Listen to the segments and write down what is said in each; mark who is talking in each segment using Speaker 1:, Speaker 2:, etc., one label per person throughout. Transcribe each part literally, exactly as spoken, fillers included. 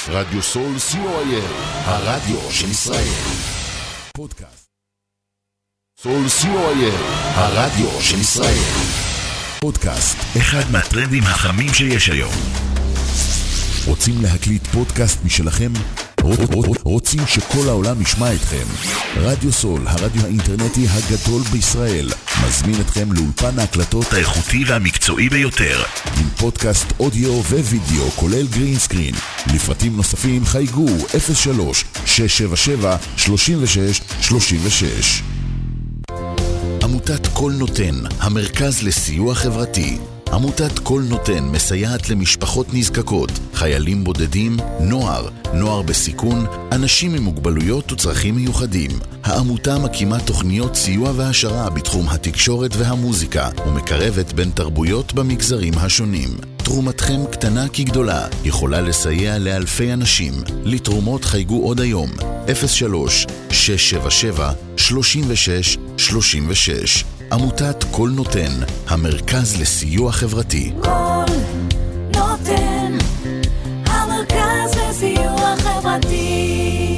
Speaker 1: רדיו סול סי או איי אל, הרדיו של ישראל. פודקאסט סול סי או איי אל, הרדיו של ישראל. פודקאסט, אחד מהטרנדים החמים שיש היום. רוצים להקליט פודקאסט משלכם? רוצים שכל העולם ישמע אתכם? רדיו סול, הרדיו האינטרנטי הגדול בישראל, מזמין אתכם לאולפן ההקלטות האיכותי והמקצועי ביותר, עם פודקאסט אודיו ווידאו כולל גרין סקרין. לפרטים נוספים חייגו אפס שלוש שש שבע שבע שלושים ושש שלושים ושש. עמותת כל נותן, המרכז לסיוע חברתי. עמותת כל נותן מסייעת למשפחות נזקקות, חיילים בודדים, נוער, נוער בסיכון, אנשים עם מוגבלויות וצרכים מיוחדים. העמותה מקימה תוכניות סיוע והשרה בתחום התקשורת והמוזיקה, ומקרבת בין תרבויות במגזרים השונים. תרומתכם קטנה כגדולה, יכולה לסייע לאלפי אנשים. לתרומות חייגו עוד היום, אפס שלוש שש שבע שבע שלושים ושש שלושים ושש. עמותת כל נותן, המרכז לסיוע חברתי.
Speaker 2: כל נותן, המרכז לסיוע חברתי.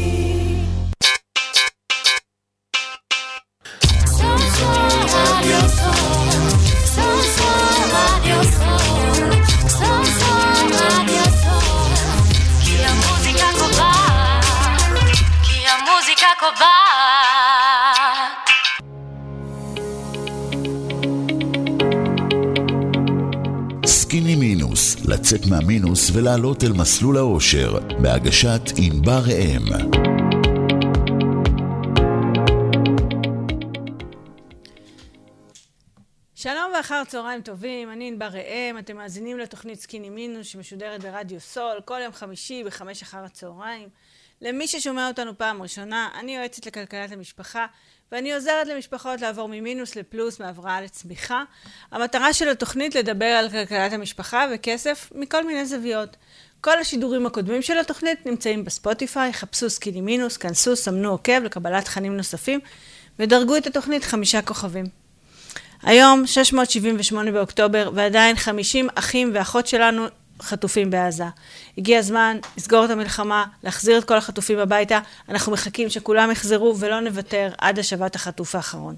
Speaker 2: כי המוזיקה קובעת, כי המוזיקה קובעת.
Speaker 1: סקיני מינוס, לצאת מהמינוס ולעלות אל מסלול האושר, בהגשת ענבר ראם.
Speaker 3: שלום ואחר צהריים טובים, אני ענבר ראם, אתם מאזינים לתוכנית סקיני מינוס שמשודרת ברדיו סול, כל יום חמישי בחמש אחר הצהריים. למי ששומע אותנו פעם ראשונה, אני יועצת לכלכלת המשפחה, ואני עוזרת למשפחות לעבור ממינוס לפלוס, מהבראה לצמיחה. המטרה של התוכנית לדבר על כלכלת המשפחה וכסף מכל מיני זוויות. כל השידורים הקודמים של התוכנית נמצאים בספוטיפיי, חפשו סקיני מינוס, כנסו, סמנו עוקב לקבלת תכנים נוספים, ודרגו את התוכנית חמישה כוכבים. היום, שש מאות שבעים ושמונה באוקטובר, ועדיין חמישים אחים ואחות שלנו חטופים בעזה. הגיע הזמן לסגור את המלחמה, להחזיר את כל החטופים הביתה. אנחנו מחכים שכולם יחזרו ולא נוותר עד השבת החטוף האחרון.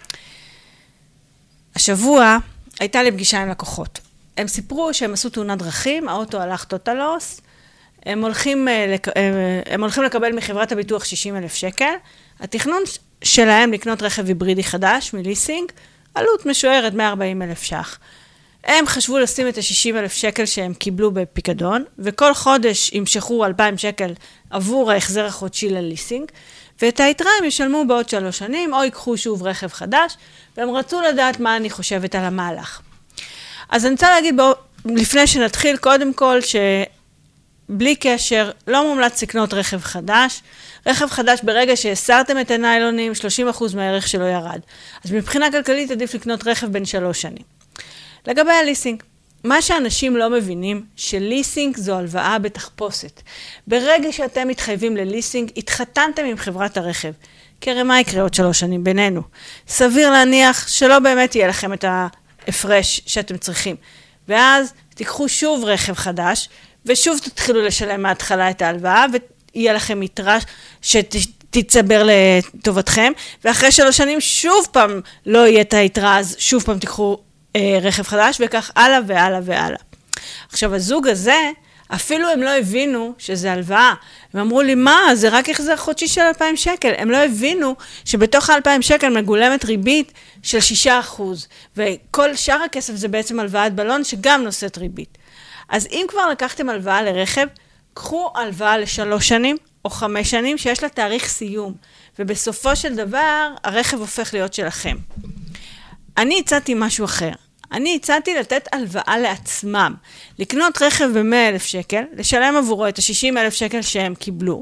Speaker 3: השבוע הייתה לי פגישה עם לקוחות. הם סיפרו שהם עשו תאונת דרכים, האוטו הלך טוטלוס, הם הולכים, הם הולכים לקבל מחברת הביטוח שישים אלף שקל. התכנון שלהם לקנות רכב היברידי חדש מליסינג, עלות משוערת מאה וארבעים אלף ש"ח. הם חשבו לשים את ה-שישים אלף שקל שהם קיבלו בפיקדון, וכל חודש ימשכו אלפיים שקל עבור ההחזר החודשי לליסינג, ואת היתרה הם ישלמו בעוד שלוש שנים, או ייקחו שוב רכב חדש, והם רצו לדעת מה אני חושבת על המהלך. אז אני רוצה להגיד בו, לפני שנתחיל, קודם כל שבלי קשר, לא מומלץ לקנות רכב חדש. רכב חדש ברגע שהסרתם את הניילונים, שלושים אחוז מהערך שלו ירד. אז מבחינה כלכלית עדיף לקנות רכב בין שלוש שנים. לגבי הליסינג, מה שאנשים לא מבינים, שליסינג זו הלוואה בתחפושת. ברגע שאתם מתחייבים לליסינג, התחתנתם עם חברת הרכב. כי הרי מה יקרה עוד שלוש שנים בינינו? סביר להניח שלא באמת יהיה לכם את ההפרש שאתם צריכים. ואז תיקחו שוב רכב חדש, ושוב תתחילו לשלם מההתחלה את ההלוואה, ויהיה לכם יתרה שתצבר לטובתכם, ואחרי שלוש שנים שוב פעם לא יהיה את היתרה, אז שוב פעם תיקחו רכב חדש, וכך הלאה והלאה והלאה. עכשיו, הזוג הזה, אפילו הם לא הבינו שזה הלוואה. הם אמרו לי, מה? זה רק החזר חודשי של אלפיים שקל. הם לא הבינו שבתוך ה-אלפיים שקל מגולמת ריבית של שישה אחוז. וכל שאר הכסף זה בעצם הלוואת בלון שגם נושאת ריבית. אז אם כבר לקחתם הלוואה לרכב, קחו הלוואה לשלוש שנים או חמש שנים שיש לה תאריך סיום. ובסופו של דבר, הרכב הופך להיות שלכם. אני הצעתי משהו אחר. אני הצעתי לתת הלוואה לעצמם, לקנות רכב ב-מאה אלף שקל, לשלם עבורו את ה-שישים אלף שקל שהם קיבלו,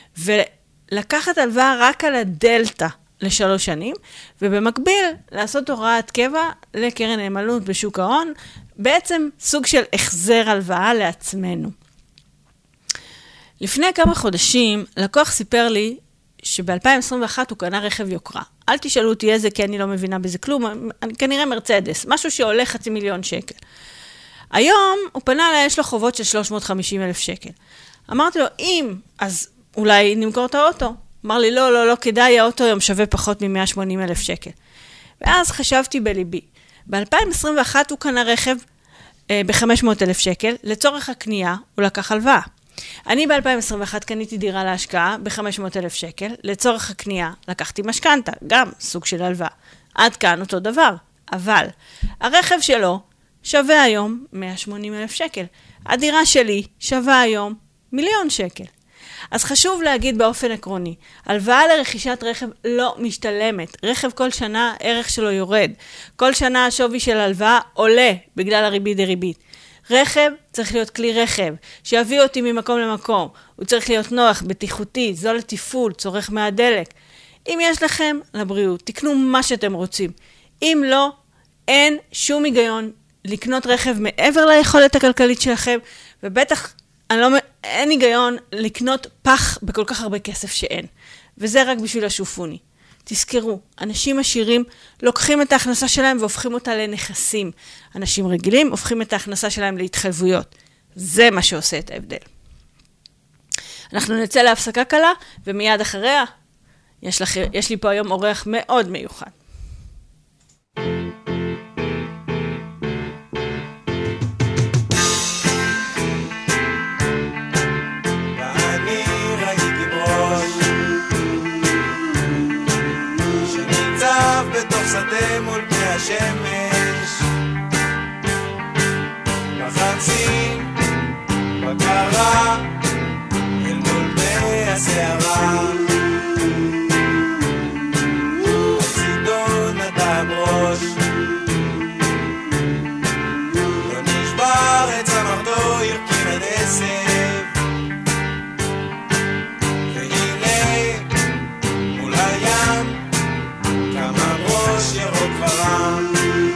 Speaker 3: ולקחת הלוואה רק על הדלטה לשלוש שנים, ובמקביל לעשות הוראת קבע לקרן נאמנות בשוק ההון, בעצם סוג של החזר הלוואה לעצמנו. לפני כמה חודשים, לקוח סיפר לי שב-אלפיים עשרים ואחת הוא קנה רכב יוקרה. אל תשאלו אותי איזה, כי אני לא מבינה בזה כלום, כנראה מרצדס, משהו שעולה חצי מיליון שקל. היום הוא פנה לה, יש לו חובות של שלוש מאות וחמישים אלף שקל. אמרתי לו, אם, אז אולי נמכור את האוטו. אמר לי, לא, לא, לא כדאי, האוטו היום שווה פחות מ-מאה ושמונים אלף שקל. ואז חשבתי בליבי, ב-אלפיים עשרים ואחת הוא קנה רכב אה, ב-חמש מאות אלף שקל, לצורך הקנייה הוא לקח הלוואה. אני ב-אלפיים עשרים ואחת קניתי דירה להשקעה ב-חמש מאות אלף שקל, לצורך הקנייה לקחתי משכנתה, גם סוג של הלוואה. עד כאן אותו דבר, אבל הרכב שלו שווה היום מאה ושמונים אלף שקל. הדירה שלי שווה היום מיליון שקל. אז חשוב להגיד באופן עקרוני, הלוואה לרכישת רכב לא משתלמת. רכב כל שנה, ערך שלו יורד. כל שנה השווי של הלוואה עולה בגלל הריבית דריבית. רכב צריך להיות כלי רכב, שיביא אותי ממקום למקום. הוא צריך להיות נוח, בטיחותי, זול לתפעול, צורך מהדלק. אם יש לכם, לבריאות, תקנו מה שאתם רוצים. אם לא, אין שום היגיון לקנות רכב מעבר ליכולת הכלכלית שלכם, ובטח אני לא, אין היגיון לקנות פח בכל כך הרבה כסף שאין. וזה רק בשביל השופוני. תזכרו, אנשים עשירים לוקחים את ההכנסה שלהם והופכים אותה לנכסים. אנשים רגילים הופכים את ההכנסה שלהם להתחייבויות. זה מה שעושה את ההבדל. אנחנו נצא להפסקה קלה, ומיד אחריה, יש, לך, יש לי פה היום אורח מאוד מיוחד.
Speaker 4: שדה מול פני השמש, בחצים, בקרה, אל מול פני הסערה. הצידון נדם ראש, לא נשבר את צמרתו, ירקים עד עשב. והנה, מול הים, כמה ראש ירוק ורם.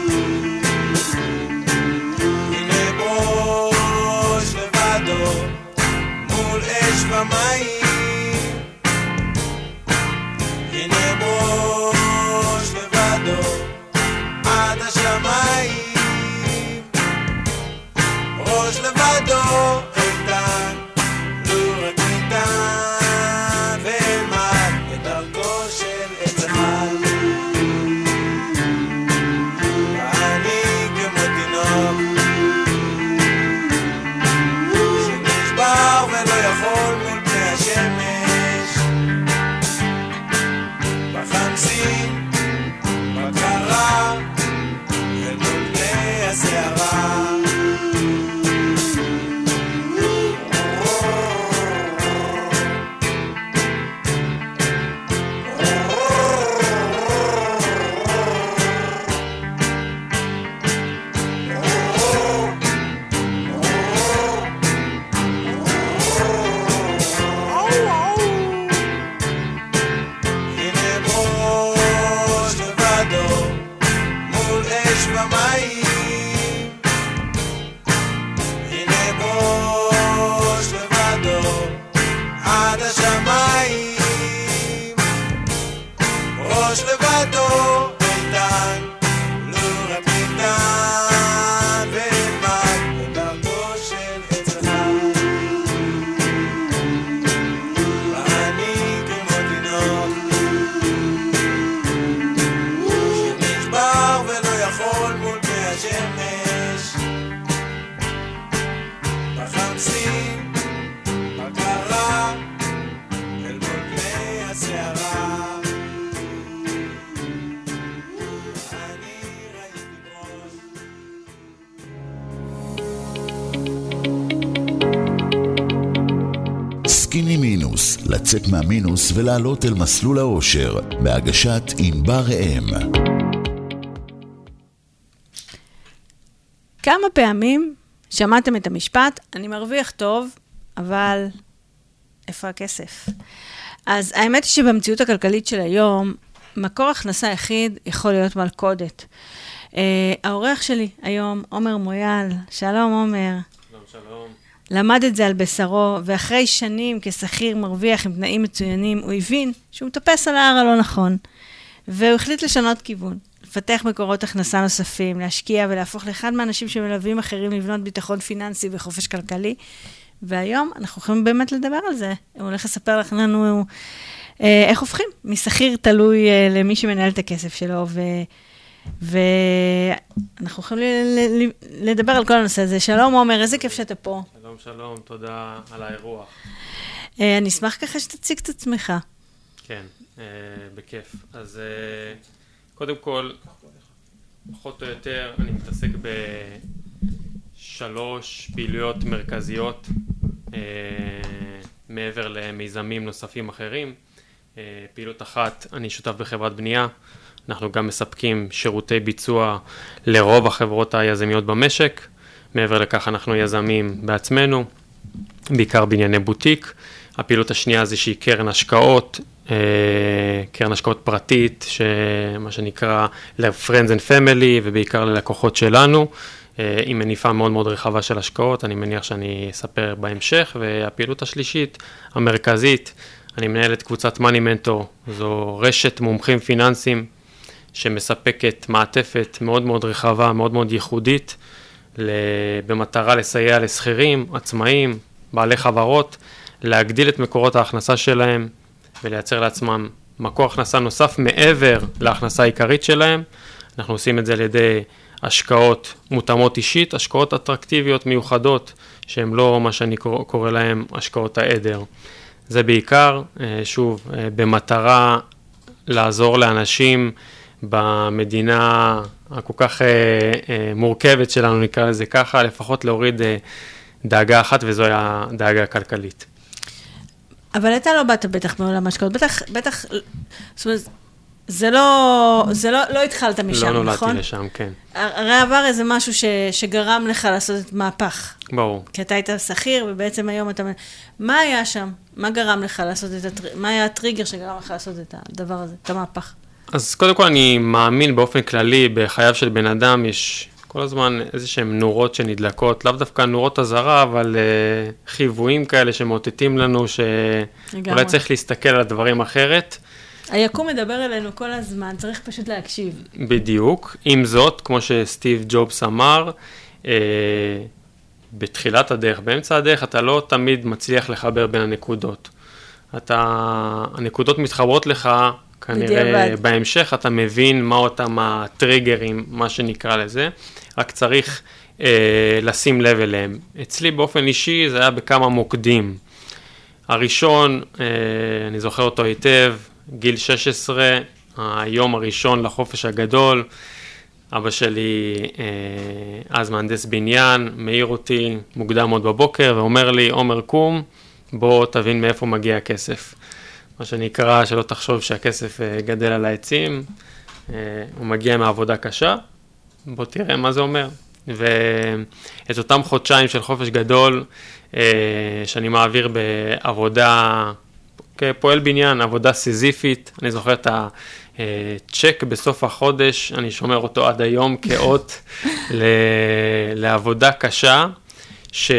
Speaker 4: הנה בראש לבדו מול אש ומים. הנה בראש לבדו עד השמיים. ראש לבדו איתן, לו רק ניתן, ואלמד את דרכו של עץ אחד.
Speaker 1: סקיני מינוס, לצאת מהמינוס ולעלות אל מסלול האושר, בהגשת ענבר ראם.
Speaker 3: כמה פעמים שמעתם את המשפט, אני מרוויח טוב, אבל איפה הכסף? אז האמת היא שבמציאות הכלכלית של היום, מקור הכנסה יחיד יכול להיות מלכודת. Uh, האורח שלי היום, עומר מויאל, שלום עומר.
Speaker 5: שלום, שלום.
Speaker 3: למד את זה על בשרו, ואחרי שנים כשכיר מרוויח עם תנאים מצוינים, הוא הבין שהוא מטפס על ההר הלא נכון, והוא החליט לשנות כיוון. לפתח מקורות הכנסה נוספים, להשקיע ולהפוך לאחד מהאנשים שמלווים אחרים לבנות ביטחון פיננסי וחופש כלכלי. והיום אנחנו יכולים באמת לדבר על זה. הוא הולך לספר לנו אה, איך הופכים משכיר תלוי אה, למי שמנהל את הכסף שלו, ו... ואנחנו יכולים ל- ל- לדבר על כל הנושא הזה. שלום עומר, איזה כיף שאתה פה.
Speaker 5: שלום, שלום, תודה על האירוח.
Speaker 3: אה, אני אשמח ככה שתציג את עצמך.
Speaker 5: כן, אה, בכיף. אז אה, קודם כל, פחות או יותר, אני מתעסק בשלוש פעילויות מרכזיות, אה, מעבר למיזמים נוספים אחרים. אה, פעילות אחת, אני שותף בחברת בנייה. אנחנו גם מספקים שירותי ביצוע לרוב החברות היזמיות במשק. מעבר לכך אנחנו יזמים בעצמנו, בעיקר בענייני בוטיק. הפעילות השנייה זה שהיא קרן השקעות, אה, קרן השקעות פרטית, שמה שנקרא ל-Friends and Family ובעיקר ללקוחות שלנו, אה, עם מניפה מאוד מאוד רחבה של השקעות, אני מניח שאני אספר בהמשך. והפעילות השלישית, המרכזית, אני מנהל את קבוצת Money Mentor, זו רשת מומחים פיננסיים, שמספקת מעטפת מאוד מאוד רחבה, מאוד מאוד ייחודית, במטרה לסייע לסחירים, עצמאים, בעלי חברות, להגדיל את מקורות ההכנסה שלהם, ולייצר לעצמם מקור הכנסה נוסף מעבר להכנסה העיקרית שלהם. אנחנו עושים את זה על ידי השקעות מותאמות אישית, השקעות אטרקטיביות מיוחדות, שהן לא מה שאני קורא להם השקעות העדר. זה בעיקר, שוב, במטרה לעזור לאנשים, במדינה הכל כך אה, אה, מורכבת שלנו, נקרא לזה ככה, לפחות להוריד אה, דאגה אחת, וזו היה דאגה כלכלית.
Speaker 3: אבל אתה לא באת בטח מעולם השקעות, בטח, בטח, זאת אומרת, זה לא, זה לא, לא התחלת משם,
Speaker 5: לא
Speaker 3: נכון?
Speaker 5: נולדתי לשם, כן.
Speaker 3: הרי עבר איזה משהו ש, שגרם לך לעשות את מהפך.
Speaker 5: ברור.
Speaker 3: כי אתה היית שכיר, ובעצם היום אתה... מה היה שם? מה גרם לך לעשות את הטריגר? מה היה הטריגר שגרם לך לעשות את הדבר הזה, את המהפך?
Speaker 5: אז קודם כל אני מאמין באופן כללי, בחייו של בן אדם יש כל הזמן איזה שהן נורות שנדלקות, לאו דווקא נורות הזרה, אבל uh, חיוויים כאלה שמוטטים לנו, שאולי צריך להסתכל על הדברים אחרת.
Speaker 3: היקום מדבר אלינו כל הזמן, צריך פשוט להקשיב.
Speaker 5: בדיוק. עם זאת, כמו שסטיב ג'ובס אמר, uh, בתחילת הדרך, באמצע הדרך, אתה לא תמיד מצליח לחבר בין הנקודות. אתה, הנקודות מתחברות לך, כנראה בדיעבד. בהמשך אתה מבין מה אותם הטריגרים, מה שנקרא לזה, רק צריך אה, לשים לב אליהם. אצלי באופן אישי זה היה בכמה מוקדים. הראשון, אה, אני זוכר אותו היטב, גיל שש עשרה, היום הראשון לחופש הגדול, אבא שלי אה, אז מהנדס בניין, מעיר אותי מוקדם עוד בבוקר ואומר לי, עומר קום, בוא תבין מאיפה מגיע הכסף. מה שנקרא, שלא תחשוב שהכסף גדל על העצים, הוא מגיע מעבודה קשה, בוא תראה מה זה אומר. ואת אותם חודשיים של חופש גדול, שאני מעביר בעבודה, כפועל בניין, עבודה סיזיפית, אני זוכר את הצ'ק בסוף החודש, אני שומר אותו עד היום כאות לעבודה קשה, ש...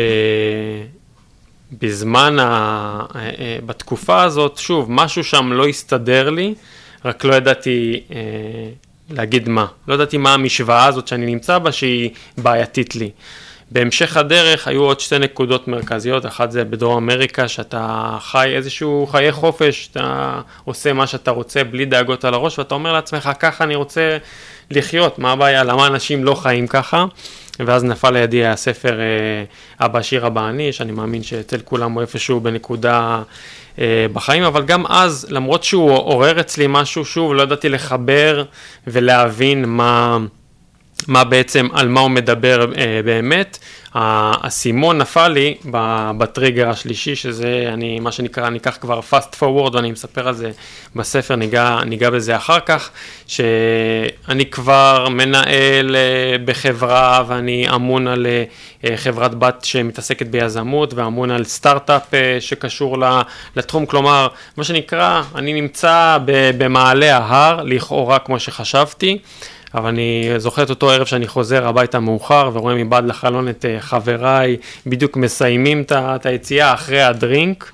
Speaker 5: בזמן, ה... בתקופה הזאת, שוב, משהו שם לא הסתדר לי, רק לא ידעתי אה, להגיד מה. לא ידעתי מה המשוואה הזאת שאני נמצא בה, שהיא בעייתית לי. בהמשך הדרך היו עוד שתי נקודות מרכזיות, אחת זה בדרום אמריקה, שאתה חי איזשהו חיי חופש, אתה עושה מה שאתה רוצה בלי דאגות על הראש, ואתה אומר לעצמך, ככה אני רוצה לחיות, מה הבעיה, למה אנשים לא חיים ככה? ואז נפל לידי הספר אבא עשיר אבא עני, שאני מאמין שאצל כולם הוא איפשהו בנקודה בחיים, אבל גם אז, למרות שהוא עורר אצלי משהו, שוב, לא ידעתי לחבר ולהבין מה, מה בעצם, על מה הוא מדבר באמת. הסימון נפל לי בטריגר השלישי, שזה אני, מה שנקרא, אני אקח כבר fast forward, ואני מספר על זה בספר, ניגע, ניגע בזה אחר כך, שאני כבר מנהל בחברה, ואני אמון על חברת בת שמתעסקת ביזמות, ואמון על סטארט-אפ שקשור לתחום, כלומר, מה שנקרא, אני נמצא במעלה ההר, לכאורה כמו שחשבתי, אבל אני זוכר את אותו ערב שאני חוזר הביתה מאוחר, ורואה מבעד לחלון את חבריי, בדיוק מסיימים את היציאה אחרי הדרינק,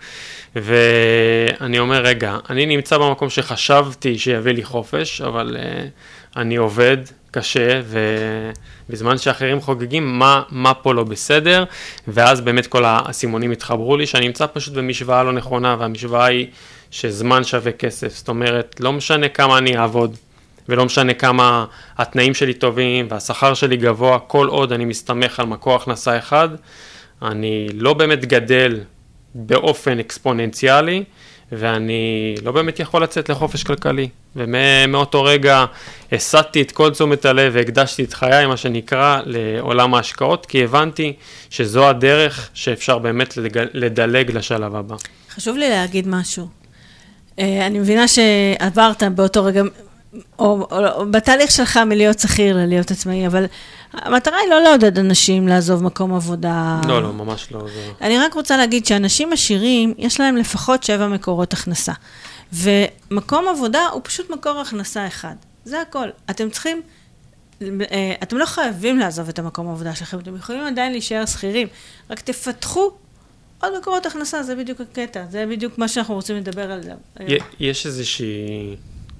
Speaker 5: ואני אומר, רגע, אני נמצא במקום שחשבתי שיביא לי חופש, אבל אני עובד קשה, ובזמן שאחרים חוגגים, מה, מה פה לא בסדר, ואז באמת כל הסימונים התחברו לי, שאני נמצא פשוט במשוואה לא נכונה, והמשוואה היא שזמן שווה כסף, זאת אומרת, לא משנה כמה אני אעבוד, ולא משנה כמה התנאים שלי טובים, והשכר שלי גבוה, כל עוד אני מסתמך על מקור הכנסה אחד, אני לא באמת גדל באופן אקספוננציאלי, ואני לא באמת יכול לצאת לחופש כלכלי. ומאותו רגע הסעתי את כל תשומת הלב והקדשתי את חיי, מה שנקרא, לעולם ההשקעות, כי הבנתי שזו הדרך שאפשר באמת לדלג לשלב הבא.
Speaker 3: חשוב לי להגיד משהו. אני מבינה שעברת באותו רגע, או, או, או בתהליך שלך מלהיות שכיר ללהיות עצמאי, אבל המטרה היא לא לעודד אנשים לעזוב מקום עבודה.
Speaker 5: לא, לא, ממש לא. זה...
Speaker 3: אני רק רוצה להגיד שאנשים עשירים, יש להם לפחות שבע מקורות הכנסה. ומקום עבודה הוא פשוט מקור הכנסה אחד. זה הכל. אתם צריכים, אתם לא חייבים לעזוב את המקום העבודה שלכם, אתם יכולים עדיין להישאר שכירים, רק תפתחו עוד מקורות הכנסה, זה בדיוק הקטע, זה בדיוק מה שאנחנו רוצים לדבר על זה.
Speaker 5: יש איזושהי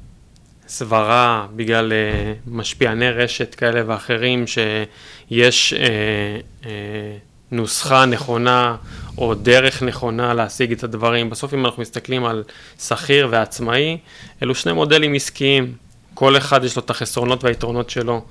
Speaker 5: סברה בגלל משפיעני רשת כאלה ואחרים, שיש אה, אה, נוסחה נכונה או דרך נכונה להשיג את הדברים. בסוף אם אנחנו מסתכלים על שכיר ועצמאי, אלו שני מודלים עסקיים, כל אחד יש לו את החסרונות והיתרונות שלו.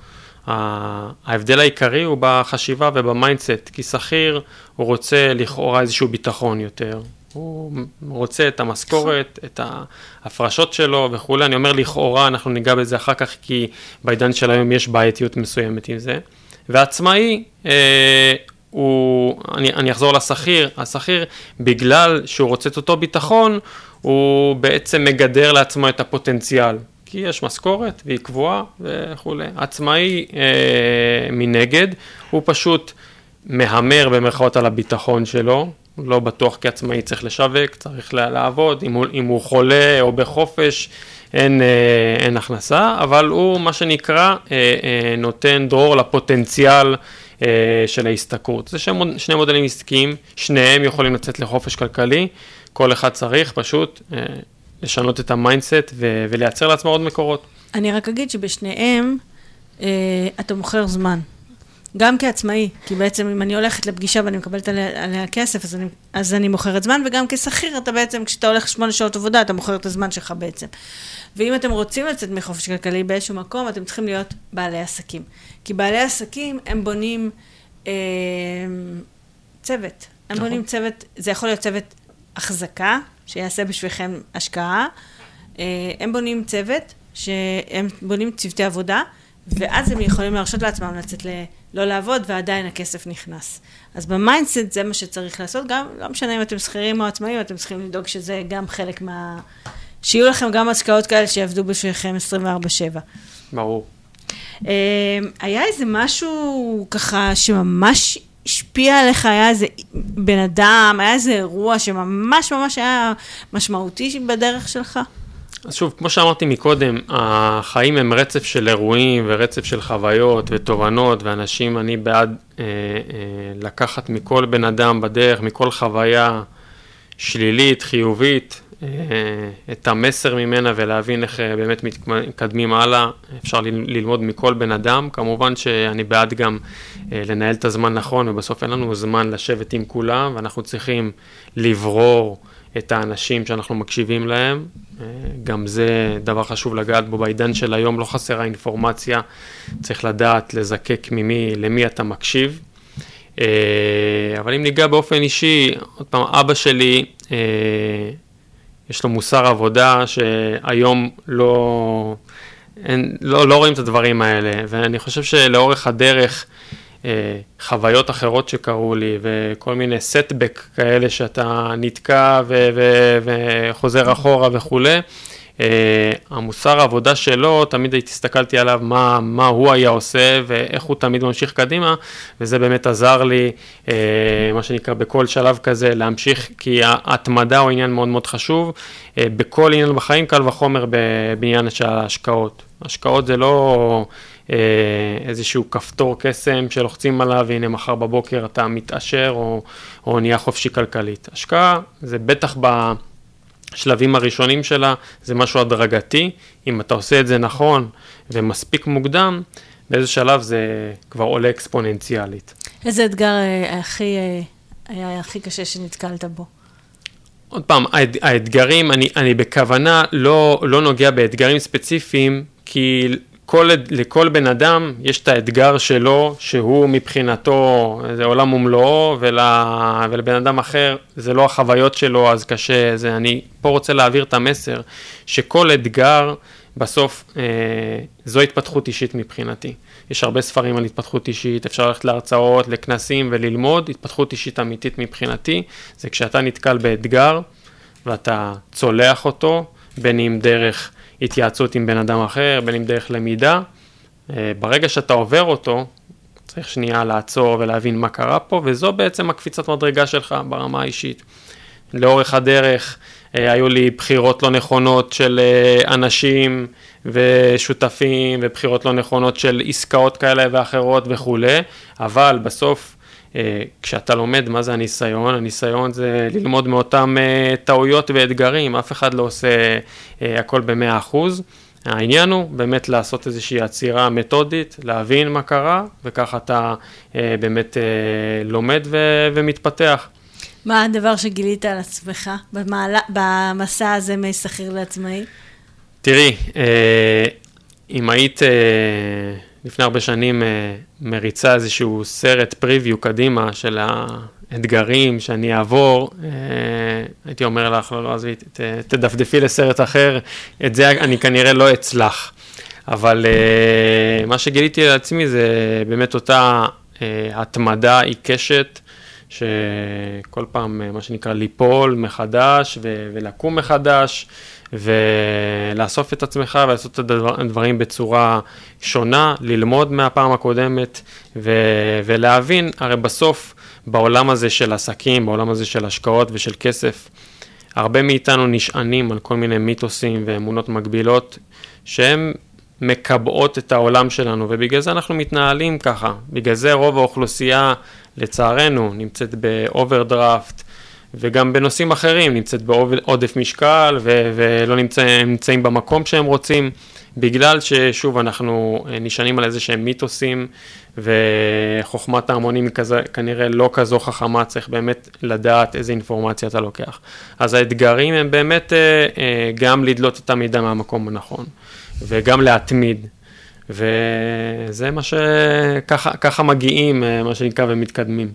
Speaker 5: ההבדל העיקרי הוא בחשיבה ובמיינדסט, כי שכיר הוא רוצה לכאורה איזשהו ביטחון יותר, הוא רוצה את המשכורת, את ההפרשות שלו וכו'. אני אומר לכאורה, אנחנו ניגע בזה אחר כך, כי בעידן של היום יש בעייתיות מסוימת עם זה. והעצמאי, אה, הוא, אני, אני אחזור לשכיר, השכיר בגלל שהוא רוצה את אותו ביטחון, הוא בעצם מגדר לעצמו את הפוטנציאל. כי יש משכורת והיא קבועה וכו'. עצמאי אה, מנגד, הוא פשוט מהמר במרכאות על הביטחון שלו, לא בטוח כי עצמאי צריך לשווק, צריך לעבוד, אם הוא, אם הוא חולה או בחופש, אין, אה, אין הכנסה, אבל הוא מה שנקרא אה, אה, נותן דרור לפוטנציאל אה, של ההסתכרות. זה שני מודלים עסקיים, שניהם יכולים לצאת לחופש כלכלי, כל אחד צריך פשוט אה, לשנות את המיינדסט ו- ולייצר לעצמו עוד מקורות.
Speaker 3: אני רק אגיד שבשניהם אה, אתה מוכר זמן. גם כעצמאי, כי בעצם אם אני הולכת לפגישה ואני מקבלת עליה, עליה כסף, אז אני, אז אני מוכרת זמן, וגם כשכיר אתה בעצם, כשאתה הולך שמונה שעות עבודה, אתה מוכר את הזמן שלך בעצם. ואם אתם רוצים לצאת מחופש כלכלי באיזשהו מקום, אתם צריכים להיות בעלי עסקים. כי בעלי עסקים הם בונים אה, צוות. הם נכון. בונים צוות, זה יכול להיות צוות החזקה, שיעשה בשבילכם השקעה. אה, הם בונים צוות, שהם בונים צוותי עבודה, ואז הם יכולים להרשות לעצמם לצאת ל... לא לעבוד, ועדיין הכסף נכנס. אז במיינדסט זה מה שצריך לעשות, גם, לא משנה אם אתם שכירים או עצמאים, אתם צריכים לדאוג שזה גם חלק מה... שיהיו לכם גם השקעות כאלה שיעבדו בשבילכם עשרים וארבע שבע.
Speaker 5: ברור.
Speaker 3: היה איזה משהו ככה שממש השפיע עליך, היה איזה בן אדם, היה איזה אירוע שממש ממש היה משמעותי בדרך שלך?
Speaker 5: אז שוב, כמו שאמרתי מקודם, החיים הם רצף של אירועים ורצף של חוויות ותובנות, ואנשים, אני בעד אה, אה, לקחת מכל בן אדם בדרך, מכל חוויה שלילית, חיובית, אה, את המסר ממנה ולהבין איך אה, באמת מתקדמים הלאה. אפשר ל- ללמוד מכל בן אדם, כמובן שאני בעד גם אה, לנהל את הזמן נכון, ובסוף אין לנו זמן לשבת עם כולם, ואנחנו צריכים לברור את האנשים שאנחנו מקשיבים להם. גם זה דבר חשוב לגעת בו. בעידן של היום לא חסרה אינפורמציה, צריך לדעת לזקק ממי, למי אתה מקשיב. אבל אם ניגע באופן אישי, עוד פעם, אבא שלי, יש לו מוסר עבודה שהיום לא, אין, לא, לא רואים את הדברים האלה, ואני חושב שלאורך הדרך, חוויות אחרות שקרו לי, וכל מיני סטבק כאלה שאתה נתקע ו- ו- וחוזר אחורה וכו'. המוסר העבודה שלו, תמיד הסתכלתי עליו מה, מה הוא היה עושה, ואיך הוא תמיד ממשיך קדימה, וזה באמת עזר לי, מה שנקרא, בכל שלב כזה, להמשיך, כי ההתמדה הוא עניין מאוד מאוד חשוב, בכל עניין בחיים, קל וחומר בעניין של ההשקעות. השקעות זה לא איזשהו כפתור קסם שלוחצים עליו, והנה מחר בבוקר אתה מתעשר או, או נהיה חופשי כלכלית. השקעה זה בטח ב, השלבים הראשונים שלה זה משהו הדרגתי, אם אתה עושה את זה נכון ומספיק מוקדם, באיזה שלב זה כבר עולה אקספוננציאלית.
Speaker 3: איזה אתגר אה, הכי, אה, היה הכי קשה שנתקלת בו?
Speaker 5: עוד פעם, האד, האתגרים, אני, אני בכוונה לא, לא נוגע באתגרים ספציפיים, כי כל, לכל בן אדם יש את האתגר שלו, שהוא מבחינתו, זה עולם ומלואו, ול, ולבן אדם אחר, זה לא החוויות שלו, אז קשה, זה, אני פה רוצה להעביר את המסר, שכל אתגר, בסוף, אה, זו התפתחות אישית מבחינתי. יש הרבה ספרים על התפתחות אישית, אפשר ללכת להרצאות, לכנסים וללמוד, התפתחות אישית אמיתית מבחינתי, זה כשאתה נתקל באתגר, ואתה צולח אותו, בין אם דרך התייעצות עם בן אדם אחר, בין אם דרך למידה, אה, ברגע שאתה עובר אותו, צריך שנייה לעצור ולהבין מה קרה פה, וזו בעצם הקפיצת מדרגה שלך ברמה האישית. לאורך הדרך, היו לי בחירות לא נכונות של אנשים ושותפים, ובחירות לא נכונות של עסקאות כאלה ואחרות וכו'. אבל בסוף, כשאתה לומד מה זה הניסיון, הניסיון זה ללמוד מאותם טעויות ואתגרים, אף אחד לא עושה הכל במאה אחוז. העניין הוא באמת לעשות איזושהי עצירה מתודית, להבין מה קרה, וככה אתה באמת לומד ומתפתח.
Speaker 3: מה הדבר שגילית על עצמך במעלה, במסע הזה משכיר לעצמאי?
Speaker 5: תראי, אם היית לפני הרבה שנים מריצה איזשהו סרט פריוויו קדימה של האתגרים שאני אעבור, הייתי אומר לך, לא, לא, אז תדפדפי לסרט אחר, את זה אני כנראה לא אצלח. אבל מה שגיליתי לעצמי זה באמת אותה התמדה עיקשת, שכל פעם, מה שנקרא, ליפול מחדש ו- ולקום מחדש, ולאסוף את עצמך ולעשות את הדברים בצורה שונה, ללמוד מהפעם הקודמת, ו- ולהבין, הרי בסוף, בעולם הזה של עסקים, בעולם הזה של השקעות ושל כסף, הרבה מאיתנו נשענים על כל מיני מיתוסים ואמונות מגבילות, שהם מקבעות את העולם שלנו, ובגלל זה אנחנו מתנהלים ככה. בגלל זה רוב האוכלוסייה, לצערנו, נמצאת באוברדרפט, וגם בנושאים אחרים, נמצאת בעודף משקל, ו- ולא נמצא, נמצאים במקום שהם רוצים, בגלל ששוב אנחנו נשענים על איזה שהם מיתוסים, וחוכמת ההמונים כזה, כנראה לא כזו חכמה, צריך באמת לדעת איזה אינפורמציה אתה לוקח. אז האתגרים הם באמת גם לדלות את המידע מהמקום הנכון, וגם להתמיד, וזה מה שככה ככה מגיעים, מה שנקרא, ומתקדמים.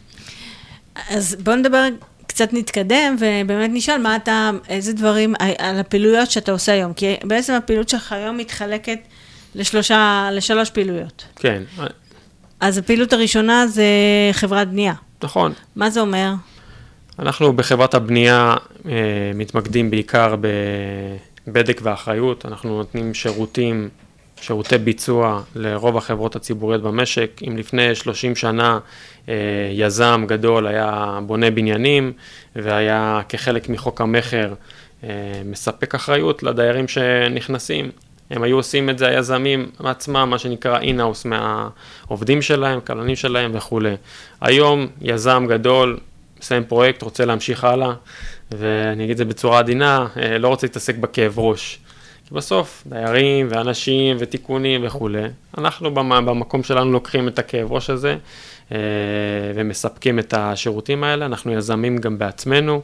Speaker 3: אז בוא נדבר, קצת נתקדם, ובאמת נשאל מה אתה, איזה דברים, על הפעילויות שאתה עושה היום, כי בעצם הפעילות שלך היום מתחלקת לשלושה, לשלוש פעילויות.
Speaker 5: כן.
Speaker 3: אז הפעילות הראשונה זה חברת בנייה.
Speaker 5: נכון.
Speaker 3: מה זה אומר?
Speaker 5: אנחנו בחברת הבנייה אה, מתמקדים בעיקר בבדק ואחריות, אנחנו נותנים שירותים, שירותי ביצוע לרוב החברות הציבוריות במשק. אם לפני שלושים שנה אה, יזם גדול היה בונה בניינים, והיה כחלק מחוק המחר אה, מספק אחריות לדיירים שנכנסים, הם היו עושים את זה היזמים עצמם, מה שנקרא אין-האוס, מהעובדים שלהם, קבלנים שלהם וכו'. היום יזם גדול, מסיים פרויקט, רוצה להמשיך הלאה, ואני אגיד את זה בצורה עדינה, לא רוצה להתעסק בכאב ראש. כי בסוף, דיירים ואנשים ותיקונים וכו'. אנחנו במקום שלנו לוקחים את הכאב ראש הזה, ומספקים את השירותים האלה, אנחנו יזמים גם בעצמנו,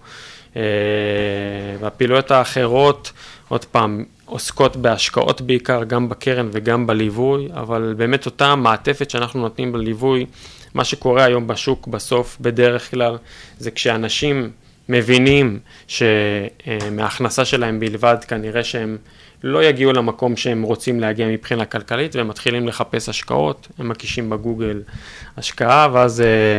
Speaker 5: והפעילויות האחרות, עוד פעם, עוסקות בהשקעות בעיקר, גם בקרן וגם בליווי, אבל באמת אותה מעטפת שאנחנו נותנים בליווי, מה שקורה היום בשוק בסוף בדרך כלל, זה כשאנשים מבינים שמההכנסה שלהם בלבד, כנראה שהם לא יגיעו למקום שהם רוצים להגיע מבחינה כלכלית, והם מתחילים לחפש השקעות, הם מקישים בגוגל השקעה, ואז